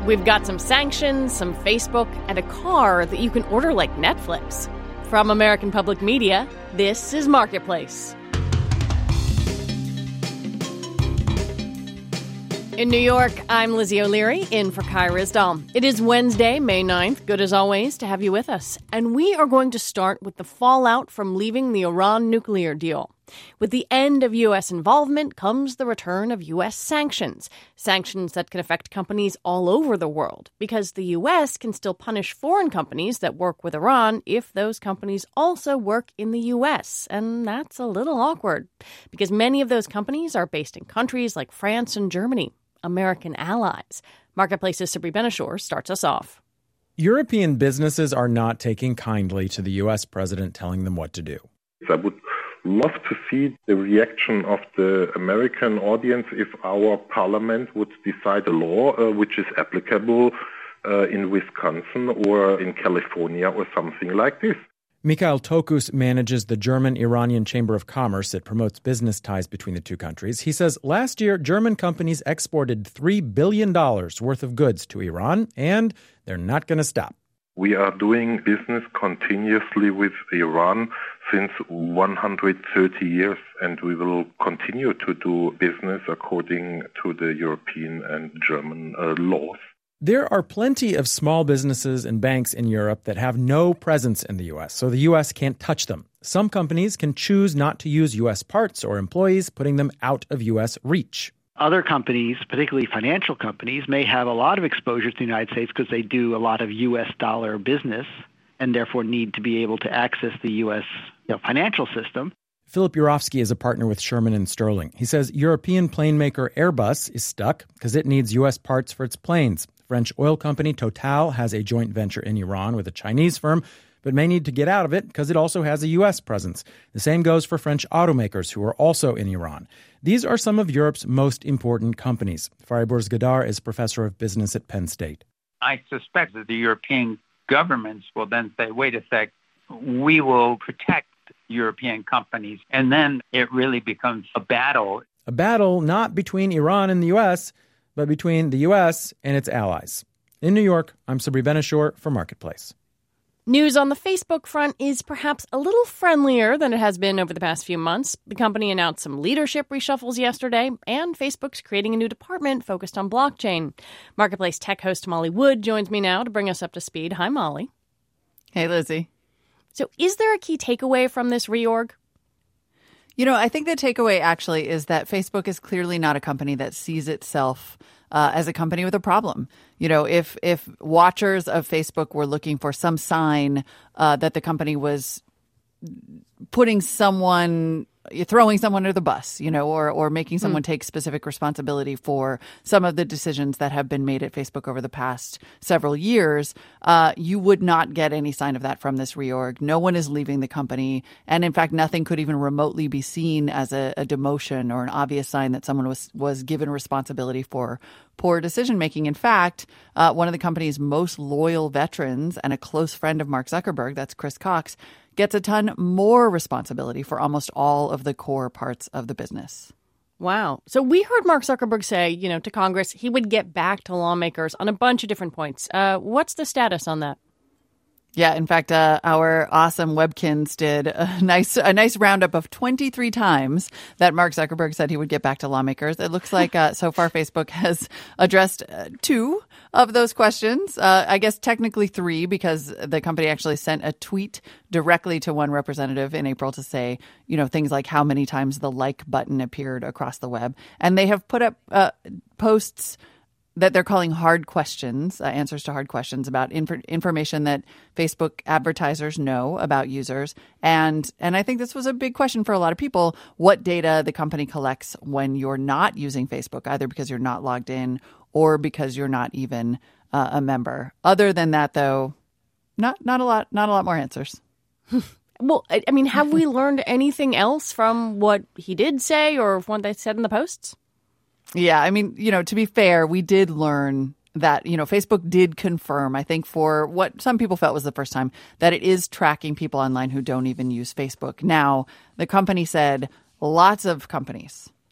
We've got some sanctions, some Facebook, and a car that you can order like Netflix. From American Public Media, this is Marketplace. In New York, I'm Lizzie O'Leary, in for Kai Ryssdal. It is Wednesday, May 9th. Good as always to have you with us. And we are going to start with the fallout from leaving the Iran nuclear deal. With the end of U.S. involvement comes the return of U.S. sanctions. Sanctions that can affect companies all over the world, because the U.S. can still punish foreign companies that work with Iran if those companies also work in the U.S. And that's a little awkward, because many of those companies are based in countries like France and Germany, American allies. Marketplace's Sabri Ben-Achour starts us off. European businesses are not taking kindly to the U.S. president telling them what to do. I would love to see the reaction of the American audience if our parliament would decide a law which is applicable in Wisconsin or in California or something like this. Mikhail Tokus manages the German-Iranian Chamber of Commerce that promotes business ties between the two countries. He says last year, German companies exported $3 billion worth of goods to Iran, and they're not going to stop. We are doing business continuously with Iran since 130 years, and we will continue to do business according to the European and German laws. There are plenty of small businesses and banks in Europe that have no presence in the U.S., so the U.S. can't touch them. Some companies can choose not to use U.S. parts or employees, putting them out of U.S. reach. Other companies, particularly financial companies, may have a lot of exposure to the United States because they do a lot of U.S. dollar business and therefore need to be able to access the U.S. financial system. Philip Yurovsky is a partner with Sherman & Sterling. He says European plane maker Airbus is stuck because it needs U.S. parts for its planes. French oil company Total has a joint venture in Iran with a Chinese firm, but may need to get out of it because it also has a U.S. presence. The same goes for French automakers who are also in Iran. These are some of Europe's most important companies. Fariborz Gadar is professor of business at Penn State. I suspect that the European governments will then say, wait a sec, we will protect European companies. And then it really becomes a battle. A battle not between Iran and the U.S., but between the U.S. and its allies. In New York, I'm Sabri Ben-Achour for Marketplace. News on the Facebook front is perhaps a little friendlier than it has been over the past few months. The company announced some leadership reshuffles yesterday, and Facebook's creating a new department focused on blockchain. Marketplace tech host Molly Wood joins me now to bring us up to speed. Hi, Molly. Hey, Lizzie. So is there a key takeaway from this reorg? I think the takeaway actually is that Facebook is clearly not a company that sees itself as a company with a problem. If watchers of Facebook were looking for some sign that the company was throwing someone under the bus, or making someone take specific responsibility for some of the decisions that have been made at Facebook over the past several years, you would not get any sign of that from this reorg. No one is leaving the company. And in fact, nothing could even remotely be seen as a demotion or an obvious sign that someone was given responsibility for poor decision making. In fact, one of the company's most loyal veterans and a close friend of Mark Zuckerberg, that's Chris Cox, gets a ton more responsibility for almost all of the core parts of the business. Wow. So we heard Mark Zuckerberg say, to Congress, he would get back to lawmakers on a bunch of different points. What's the status on that? Yeah, in fact, our awesome Webkins did a nice roundup of 23 times that Mark Zuckerberg said he would get back to lawmakers. It looks like so far Facebook has addressed 2 of those questions. I guess technically 3, because the company actually sent a tweet directly to one representative in April to say, things like how many times the like button appeared across the web. And they have put up posts that they're calling hard questions, answers to hard questions about information that Facebook advertisers know about users. And I think this was a big question for a lot of people, what data the company collects when you're not using Facebook, either because you're not logged in or because you're not even a member. Other than that, though, not a lot more answers. Well, I mean, have we learned anything else from what he did say or what they said in the posts? Yeah, I mean, to be fair, we did learn that, Facebook did confirm, I think for what some people felt was the first time, that it is tracking people online who don't even use Facebook. Now, the company said lots of companies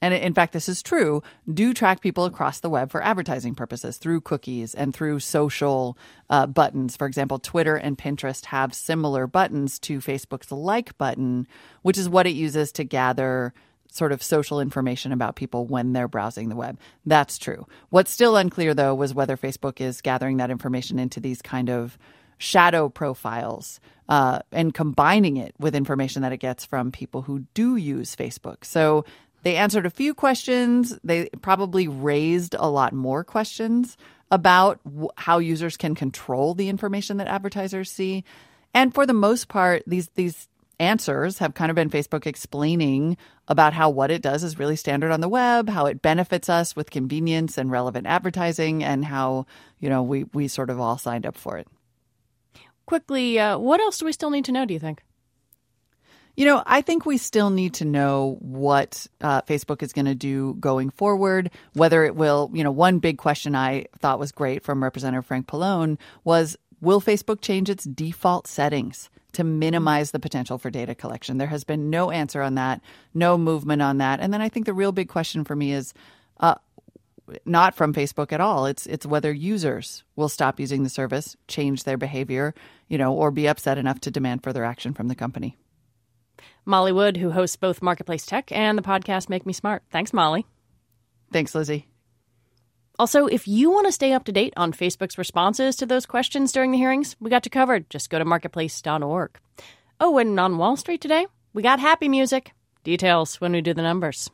and in fact this is true, do track people across the web for advertising purposes through cookies and through social buttons. For example, Twitter and Pinterest have similar buttons to Facebook's like button, which is what it uses to gather sort of social information about people when they're browsing the web. That's true. What's still unclear, though, was whether Facebook is gathering that information into these kind of shadow profiles and combining it with information that it gets from people who do use Facebook. So they answered a few questions. They probably raised a lot more questions about how users can control the information that advertisers see. And for the most part, these answers have kind of been Facebook explaining about how what it does is really standard on the web, how it benefits us with convenience and relevant advertising, and how, we sort of all signed up for it. Quickly, what else do we still need to know, do you think? I think we still need to know what Facebook is going to do going forward, whether it will, one big question I thought was great from Representative Frank Pallone was, will Facebook change its default settings to minimize the potential for data collection? There has been no answer on that, no movement on that. And then I think the real big question for me is not from Facebook at all. It's whether users will stop using the service, change their behavior, or be upset enough to demand further action from the company. Molly Wood, who hosts both Marketplace Tech and the podcast Make Me Smart. Thanks, Molly. Thanks, Lizzie. Also, if you want to stay up to date on Facebook's responses to those questions during the hearings, we got you covered. Just go to marketplace.org. Oh, and on Wall Street today, we got happy music. Details when we do the numbers.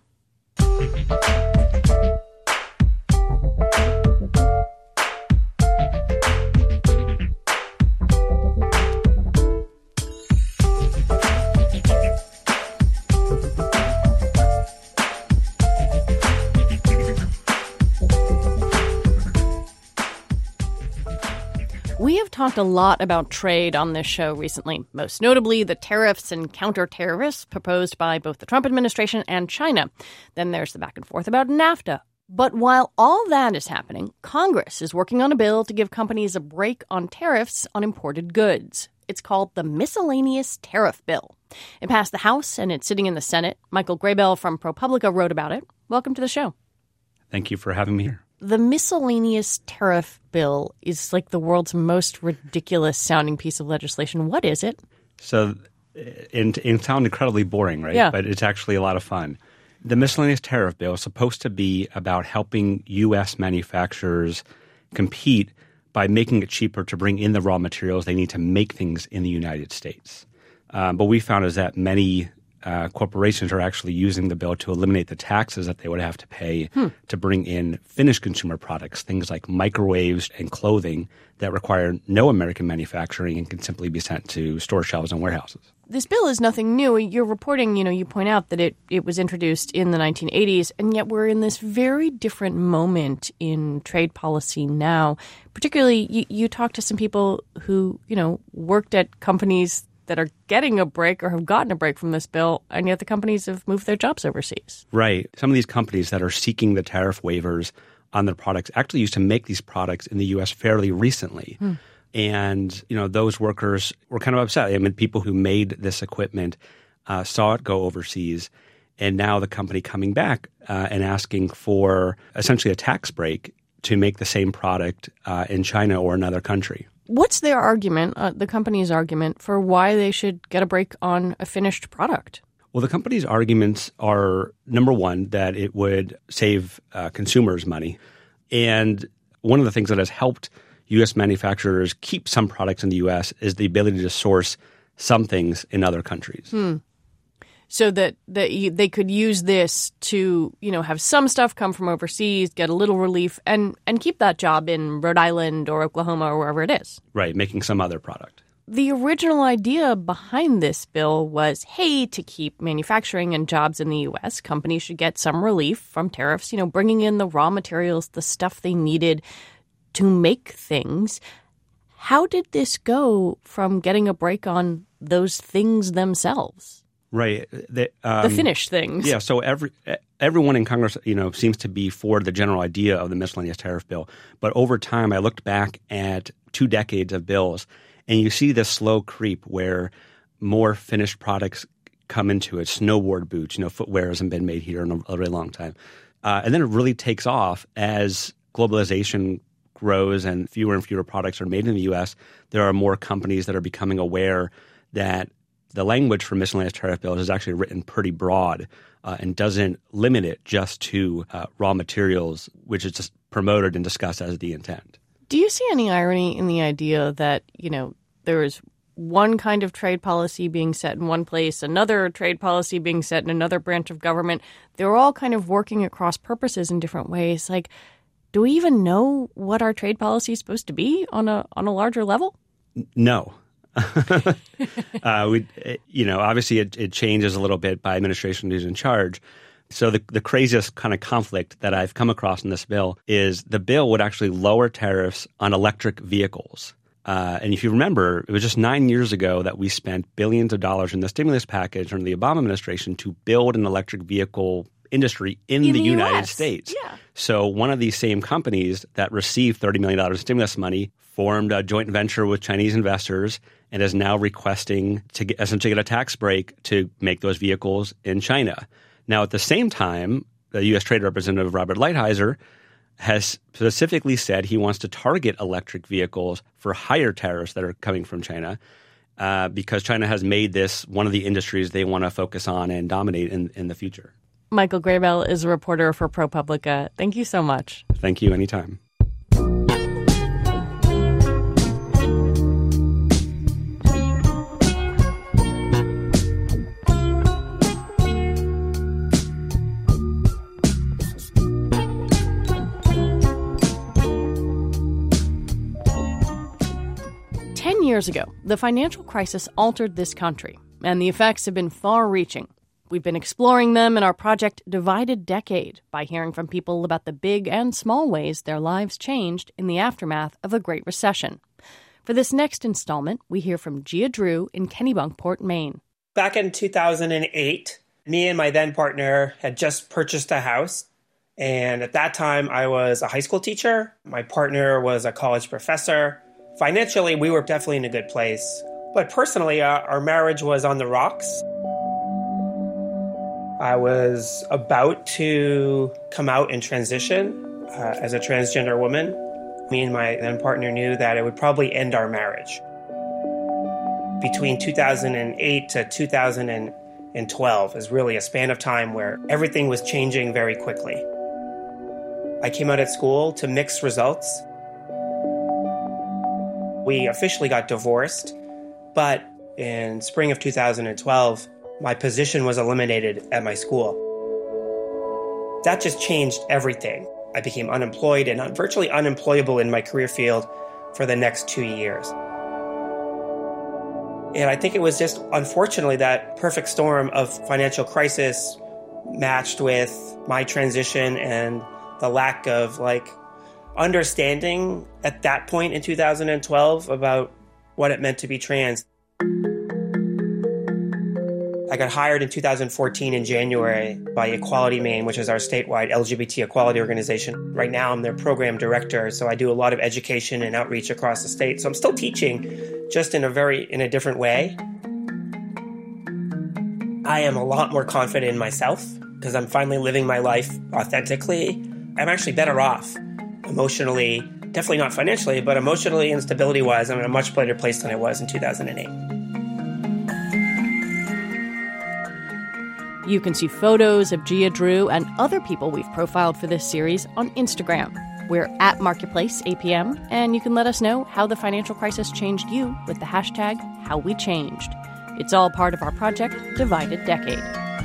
We have talked a lot about trade on this show recently, most notably the tariffs and counter-tariffs proposed by both the Trump administration and China. Then there's the back and forth about NAFTA. But while all that is happening, Congress is working on a bill to give companies a break on tariffs on imported goods. It's called the Miscellaneous Tariff Bill. It passed the House and it's sitting in the Senate. Michael Graybell from ProPublica wrote about it. Welcome to the show. Thank you for having me here. The Miscellaneous Tariff Bill is like the world's most ridiculous sounding piece of legislation. What is it? So it sounds incredibly boring, right? Yeah. But it's actually a lot of fun. The Miscellaneous Tariff Bill is supposed to be about helping U.S. manufacturers compete by making it cheaper to bring in the raw materials they need to make things in the United States. But we found is that many corporations are actually using the bill to eliminate the taxes that they would have to pay to bring in finished consumer products, things like microwaves and clothing that require no American manufacturing and can simply be sent to store shelves and warehouses. This bill is nothing new. You're reporting, you point out that it was introduced in the 1980s, and yet we're in this very different moment in trade policy now. Particularly, you talk to some people who, worked at companies that are getting a break or have gotten a break from this bill, and yet the companies have moved their jobs overseas. Right. Some of these companies that are seeking the tariff waivers on their products actually used to make these products in the U.S. fairly recently. And, those workers were kind of upset. I mean, people who made this equipment saw it go overseas, and now the company coming back and asking for essentially a tax break to make the same product in China or another country. What's their argument, the company's argument, for why they should get a break on a finished product? Well, the company's arguments are, number one, that it would save consumers money. And one of the things that has helped U.S. manufacturers keep some products in the U.S. is the ability to source some things in other countries. So that they could use this to, have some stuff come from overseas, get a little relief, and keep that job in Rhode Island or Oklahoma or wherever it is. Right, making some other product. The original idea behind this bill was, hey, to keep manufacturing and jobs in the U.S., companies should get some relief from tariffs, bringing in the raw materials, the stuff they needed to make things. How did this go from getting a break on those things themselves? Right. The finished things. Yeah. So everyone in Congress, seems to be for the general idea of the miscellaneous tariff bill. But over time, I looked back at 2 decades of bills, and you see this slow creep where more finished products come into it. Snowboard boots, footwear hasn't been made here in a really long time. And then it really takes off as globalization grows and fewer products are made in the U.S. There are more companies that are becoming aware that the language for miscellaneous tariff bills is actually written pretty broad and doesn't limit it just to raw materials, which is just promoted and discussed as the intent. Do you see any irony in the idea that, there is one kind of trade policy being set in one place, another trade policy being set in another branch of government? They're all kind of working at cross purposes in different ways. Like, do we even know what our trade policy is supposed to be on a larger level? No. Obviously it changes a little bit by administration who's in charge. So the craziest kind of conflict that I've come across in this bill is the bill would actually lower tariffs on electric vehicles. And if you remember, it was just 9 years ago that we spent billions of dollars in the stimulus package under the Obama administration to build an electric vehicle industry in the United States. Yeah. So one of these same companies that received $30 million in stimulus money formed a joint venture with Chinese investors and is now requesting to essentially get a tax break to make those vehicles in China. Now, at the same time, the U.S. Trade Representative Robert Lighthizer has specifically said he wants to target electric vehicles for higher tariffs that are coming from China because China has made this one of the industries they want to focus on and dominate in the future. Michael Grabel is a reporter for ProPublica. Thank you so much. Thank you. Anytime. Years ago, the financial crisis altered this country, and the effects have been far-reaching. We've been exploring them in our project Divided Decade by hearing from people about the big and small ways their lives changed in the aftermath of a Great Recession. For this next installment, we hear from Gia Drew in Kennebunkport, Maine. Back in 2008, me and my then partner had just purchased a house. And at that time, I was a high school teacher. My partner was a college professor. Financially, we were definitely in a good place. But personally, our marriage was on the rocks. I was about to come out and transition as a transgender woman. Me and my then partner knew that it would probably end our marriage. Between 2008 to 2012 is really a span of time where everything was changing very quickly. I came out at school to mixed results. We officially got divorced, but in spring of 2012, my position was eliminated at my school. That just changed everything. I became unemployed and virtually unemployable in my career field for the next 2 years. And I think it was just, unfortunately, that perfect storm of financial crisis matched with my transition and the lack of, understanding at that point in 2012 about what it meant to be trans. I got hired in 2014 in January by Equality Maine, which is our statewide LGBT equality organization. Right now, I'm their program director, so I do a lot of education and outreach across the state. So I'm still teaching, just in a different way. I am a lot more confident in myself because I'm finally living my life authentically. I'm actually better off emotionally, definitely not financially, but emotionally and stability-wise, I'm in a much better place than I was in 2008. You can see photos of Gia Drew and other people we've profiled for this series on Instagram. We're at MarketplaceAPM, and you can let us know how the financial crisis changed you with the hashtag HowWeChanged. It's all part of our project, Divided Decade.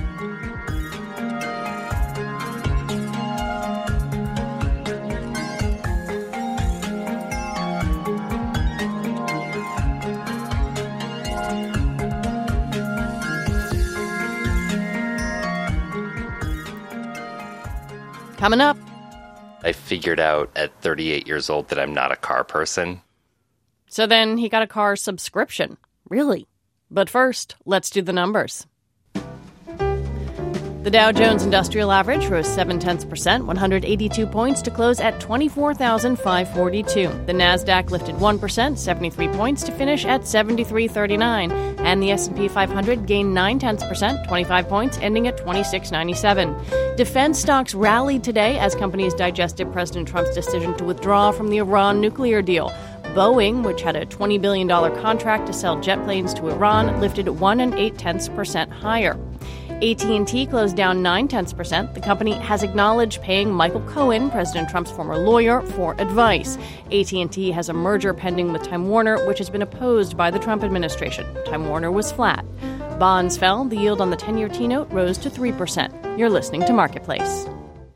Coming up. I figured out at 38 years old that I'm not a car person. So then he got a car subscription. Really? But first, let's do the numbers. The Dow Jones Industrial Average rose 0.7%, 182 points to close at 24,542. The Nasdaq lifted 1%, 73 points to finish at 73.39, and the S&P 500 gained 0.9%, 25 points, ending at 26.97. Defense stocks rallied today as companies digested President Trump's decision to withdraw from the Iran nuclear deal. Boeing, which had a $20 billion contract to sell jet planes to Iran, lifted 1.8% higher. AT&T closed down 0.9%. The company has acknowledged paying Michael Cohen, President Trump's former lawyer, for advice. AT&T has a merger pending with Time Warner, which has been opposed by the Trump administration. Time Warner was flat. Bonds fell. The yield on the 10-year T-note rose to 3%. You're listening to Marketplace.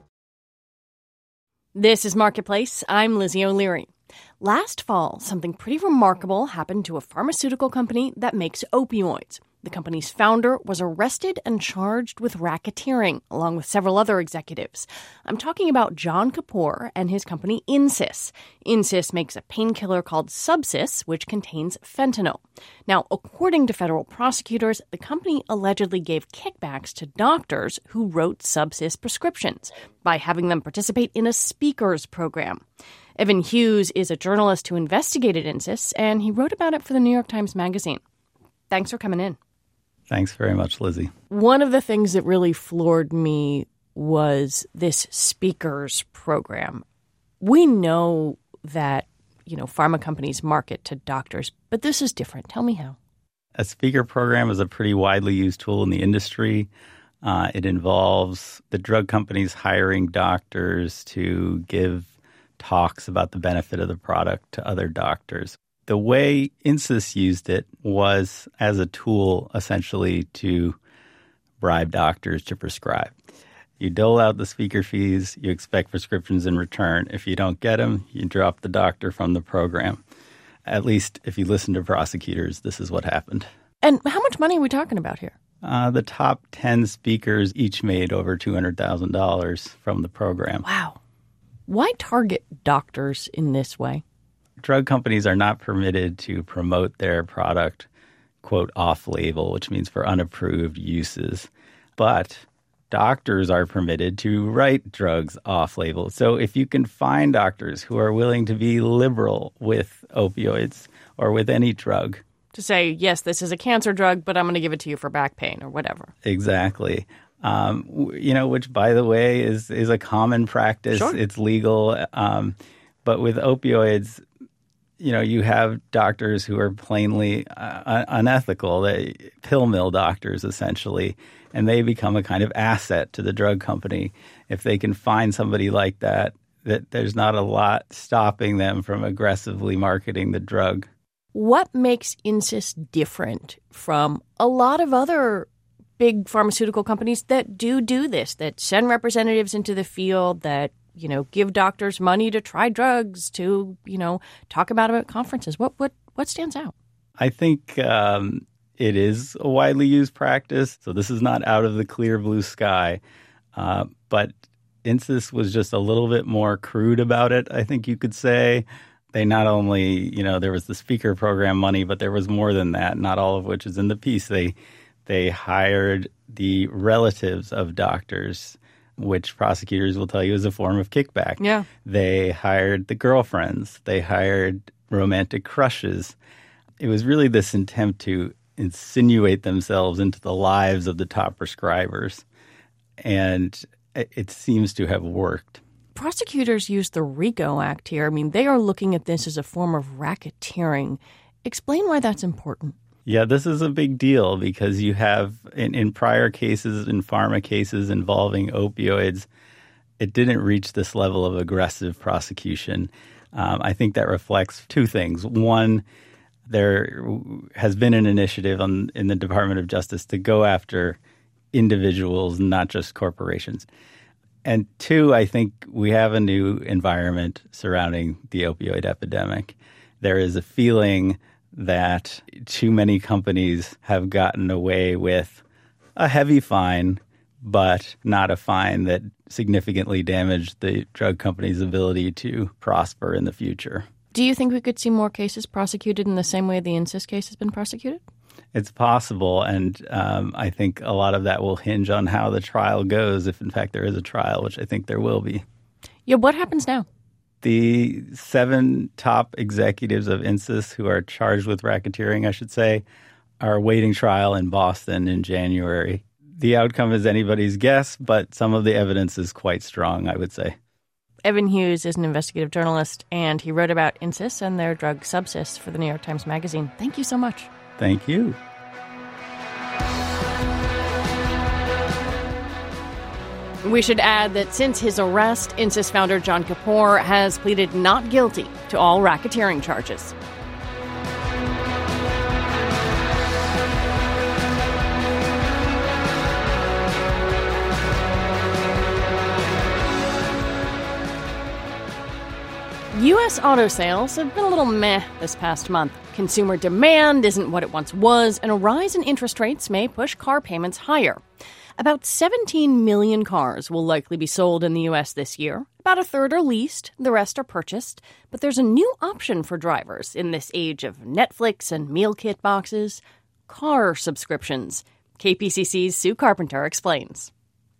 This is Marketplace. I'm Lizzie O'Leary. Last fall, something pretty remarkable happened to a pharmaceutical company that makes opioids. The company's founder was arrested and charged with racketeering, along with several other executives. I'm talking about John Kapoor and his company Insys. Insys makes a painkiller called Subsys, which contains fentanyl. Now, according to federal prosecutors, the company allegedly gave kickbacks to doctors who wrote Subsys prescriptions by having them participate in a speakers program. Evan Hughes is a journalist who investigated Insys, and he wrote about it for the New York Times Magazine. Thanks for coming in. Thanks very much, Lizzie. One of the things that really floored me was this speakers program. We know that, pharma companies market to doctors, but this is different. Tell me how. A speaker program is a pretty widely used tool in the industry. It involves the drug companies hiring doctors to give talks about the benefit of the product to other doctors. The way Insys used it was as a tool, essentially, to bribe doctors to prescribe. You dole out the speaker fees, you expect prescriptions in return. If you don't get them, you drop the doctor from the program. At least if you listen to prosecutors, this is what happened. And how much money are we talking about here? The top 10 speakers each made over $200,000 from the program. Wow. Why target doctors in this way? Drug companies are not permitted to promote their product, quote, off-label, which means for unapproved uses. But doctors are permitted to write drugs off-label. So if you can find doctors who are willing to be liberal with opioids or with any drug. To say, yes, this is a cancer drug, but I'm going to give it to you for back pain or whatever. Exactly. Which, by the way, is a common practice. Sure. It's legal. But with opioids, you have doctors who are plainly unethical, pill mill doctors, essentially, and they become a kind of asset to the drug company. If they can find somebody like that there's not a lot stopping them from aggressively marketing the drug. What makes Insys different from a lot of other big pharmaceutical companies that do this, that send representatives into the field, that give doctors money to try drugs, to, talk about it at conferences? What stands out? I think it is a widely used practice. So this is not out of the clear blue sky. But Insys was just a little bit more crude about it, I think you could say. They not only, there was the speaker program money, but there was more than that, not all of which is in the piece. They hired the relatives of doctors, which prosecutors will tell you is a form of kickback. Yeah. They hired the girlfriends. They hired romantic crushes. It was really this attempt to insinuate themselves into the lives of the top prescribers. And it seems to have worked. Prosecutors use the RICO Act here. I mean, they are looking at this as a form of racketeering. Explain why that's important. Yeah, this is a big deal because you have, in prior cases, in pharma cases involving opioids, it didn't reach this level of aggressive prosecution. I think that reflects two things. One, there has been an initiative in the Department of Justice to go after individuals, not just corporations. And two, I think we have a new environment surrounding the opioid epidemic. There is a feeling that too many companies have gotten away with a heavy fine, but not a fine that significantly damaged the drug company's ability to prosper in the future. Do you think we could see more cases prosecuted in the same way the Insys case has been prosecuted? It's possible, and I think a lot of that will hinge on how the trial goes, if in fact there is a trial, which I think there will be. Yeah, what happens now? The 7 top executives of Insys who are charged with racketeering, I should say, are awaiting trial in Boston in January. The outcome is anybody's guess, but some of the evidence is quite strong, I would say. Evan Hughes is an investigative journalist, and he wrote about Insys and their drug Subsys for the New York Times Magazine. Thank you so much. Thank you. We should add that since his arrest, Insys founder John Kapoor has pleaded not guilty to all racketeering charges. U.S. auto sales have been a little meh this past month. Consumer demand isn't what it once was, and a rise in interest rates may push car payments higher. About 17 million cars will likely be sold in the U.S. this year. About a third are leased, the rest are purchased. But there's a new option for drivers in this age of Netflix and meal kit boxes: car subscriptions. KPCC's Sue Carpenter explains.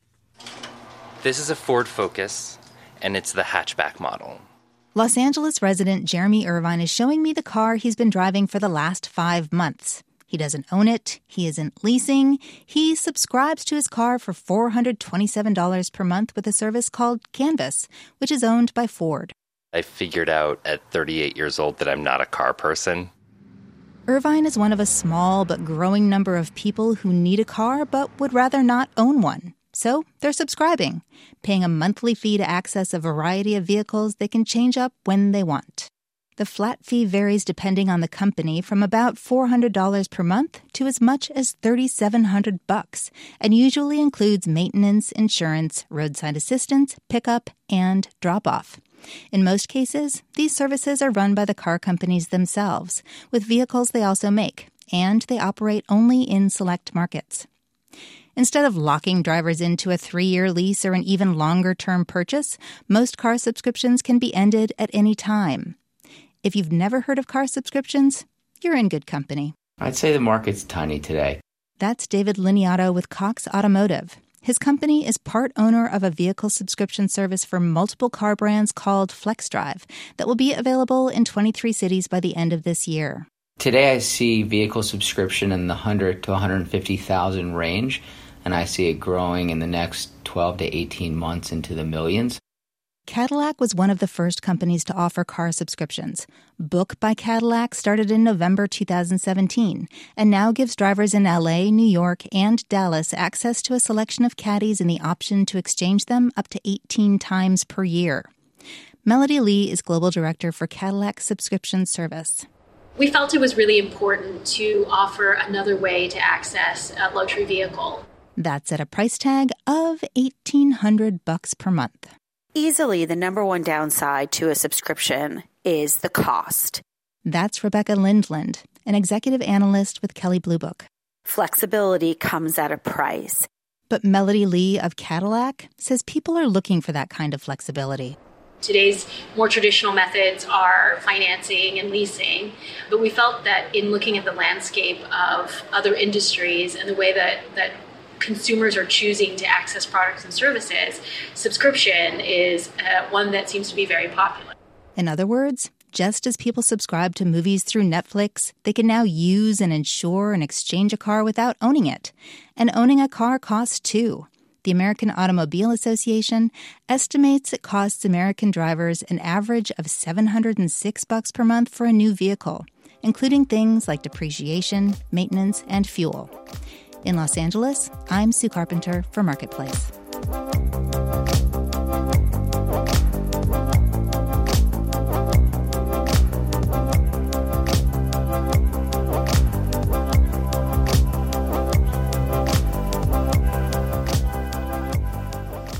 This is a Ford Focus, and it's the hatchback model. Los Angeles resident Jeremy Irvine is showing me the car he's been driving for the last 5 months. He doesn't own it. He isn't leasing. He subscribes to his car for $427 per month with a service called Canvas, which is owned by Ford. I figured out at 38 years old that I'm not a car person. Irvine is one of a small but growing number of people who need a car but would rather not own one. So they're subscribing, paying a monthly fee to access a variety of vehicles they can change up when they want. The flat fee varies depending on the company from about $400 per month to as much as $3,700 and usually includes maintenance, insurance, roadside assistance, pickup, and drop-off. In most cases, these services are run by the car companies themselves, with vehicles they also make, and they operate only in select markets. Instead of locking drivers into a 3-year lease or an even longer-term purchase, most car subscriptions can be ended at any time. If you've never heard of car subscriptions, you're in good company. I'd say the market's tiny today. That's David Liniato with Cox Automotive. His company is part owner of a vehicle subscription service for multiple car brands called FlexDrive that will be available in 23 cities by the end of this year. Today I see vehicle subscription in the 100 to 150,000 range, and I see it growing in the next 12 to 18 months into the millions. Cadillac was one of the first companies to offer car subscriptions. Book by Cadillac started in November 2017 and now gives drivers in LA, New York, and Dallas access to a selection of Caddies and the option to exchange them up to 18 times per year. Melody Lee is Global Director for Cadillac Subscription Service. We felt it was really important to offer another way to access a luxury vehicle. That's at a price tag of $1,800 per month. Easily, the number one downside to a subscription is the cost. That's Rebecca Lindland, an executive analyst with Kelley Blue Book. Flexibility comes at a price. But Melody Lee of Cadillac says people are looking for that kind of flexibility. Today's more traditional methods are financing and leasing, but we felt that in looking at the landscape of other industries and the way that consumers are choosing to access products and services, subscription is one that seems to be very popular. In other words, just as people subscribe to movies through Netflix, they can now use and insure and exchange a car without owning it. And owning a car costs too. The American Automobile Association estimates it costs American drivers an average of $706 per month for a new vehicle, including things like depreciation, maintenance, and fuel. In Los Angeles, I'm Sue Carpenter for Marketplace.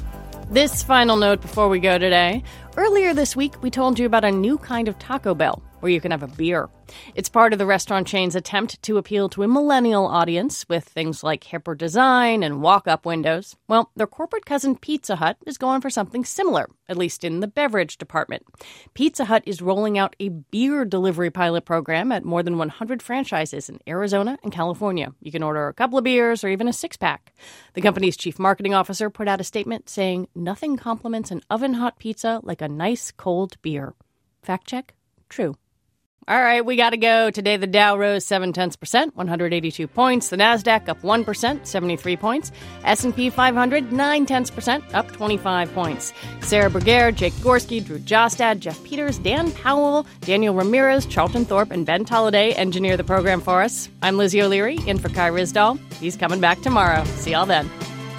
This final note before we go today. Earlier this week, we told you about a new kind of Taco Bell. where you can have a beer. It's part of the restaurant chain's attempt to appeal to a millennial audience with things like hipper design and walk-up windows. Well, their corporate cousin Pizza Hut is going for something similar, at least in the beverage department. Pizza Hut is rolling out a beer delivery pilot program at more than 100 franchises in Arizona and California. You can order a couple of beers or even a six-pack. The company's chief marketing officer put out a statement saying nothing compliments an oven-hot pizza like a nice cold beer. Fact check? True. All right, we got to go. Today, the Dow rose 0.7%, 182 points. The Nasdaq up 1%, 73 points. S&P 500, 0.9%, up 25 points. Sarah Berger, Jake Gorski, Drew Jostad, Jeff Peters, Dan Powell, Daniel Ramirez, Charlton Thorpe, and Ben Tolliday engineer the program for us. I'm Lizzie O'Leary, in for Kai Ryssdal. He's coming back tomorrow. See y'all then.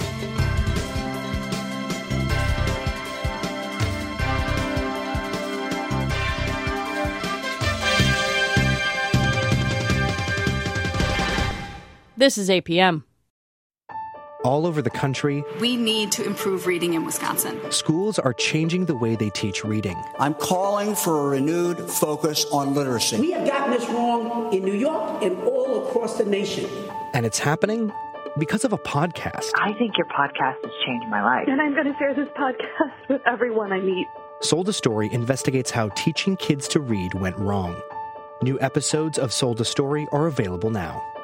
This is APM. All over the country, we need to improve reading in Wisconsin. Schools are changing the way they teach reading. I'm calling for a renewed focus on literacy. We have gotten this wrong in New York and all across the nation. And it's happening because of a podcast. I think your podcast has changed my life. And I'm going to share this podcast with everyone I meet. Sold a Story investigates how teaching kids to read went wrong. New episodes of Sold a Story are available now.